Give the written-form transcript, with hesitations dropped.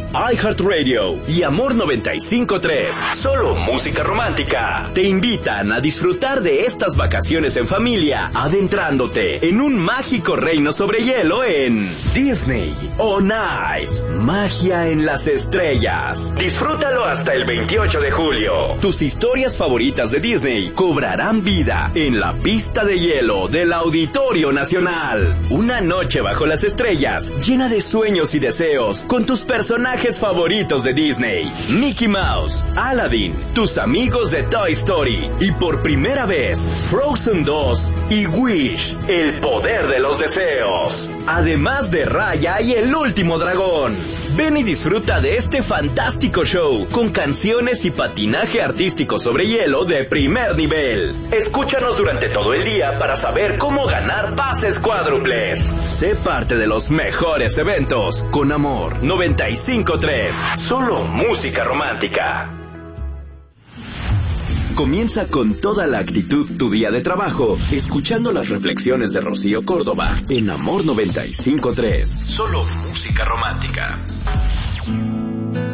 iHeartRadio y Amor 95.3, solo música romántica, te invitan a disfrutar de estas vacaciones en familia, adentrándote en un mágico reino sobre hielo en Disney On Ice, magia en las estrellas. Disfrútalo hasta el 28 de julio. Tus historias favoritas de Disney cobrarán vida en la pista de hielo del Auditorio Nacional. Una noche bajo las estrellas, llena de sueños y deseos, con tus personajes favoritos de Disney: Mickey Mouse, Aladdin, tus amigos de Toy Story y por primera vez Frozen 2 y Wish, el poder de los deseos. Además de Raya y el último dragón. Ven y disfruta de este fantástico show con canciones y patinaje artístico sobre hielo de primer nivel. Escúchanos durante todo el día para saber cómo ganar pases cuádruples. Sé parte de los mejores eventos con Amor 95.3, solo música romántica. Comienza con toda la actitud tu día de trabajo, escuchando las reflexiones de Rocío Córdoba en Amor 95.3, solo música romántica.